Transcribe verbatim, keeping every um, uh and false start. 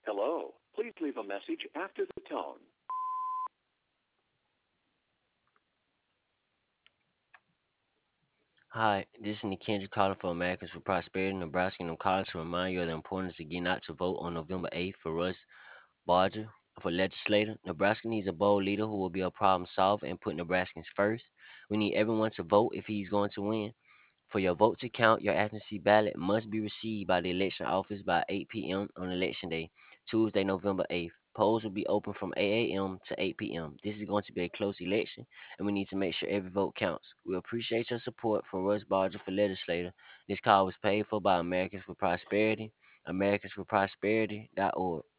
Hello. Please leave a message after the tone. Hi, this is Nikendra calling for Americans for Prosperity, Nebraska, and I'm calling to remind you of the importance of getting out to vote on November eighth for Russ Barger for legislator. Nebraska needs a bold leader who will be a problem solver and put Nebraskans first. We need everyone to vote if he's going to win. For your vote to count, your absentee ballot must be received by the election office by eight p m on election day, Tuesday, November eighth. Polls will be open from eight a m to eight p m. This is going to be a close election, and we need to make sure every vote counts. We appreciate your support for Russ Barger for legislator. This call was paid for by Americans for Prosperity, americans for prosperity dot org.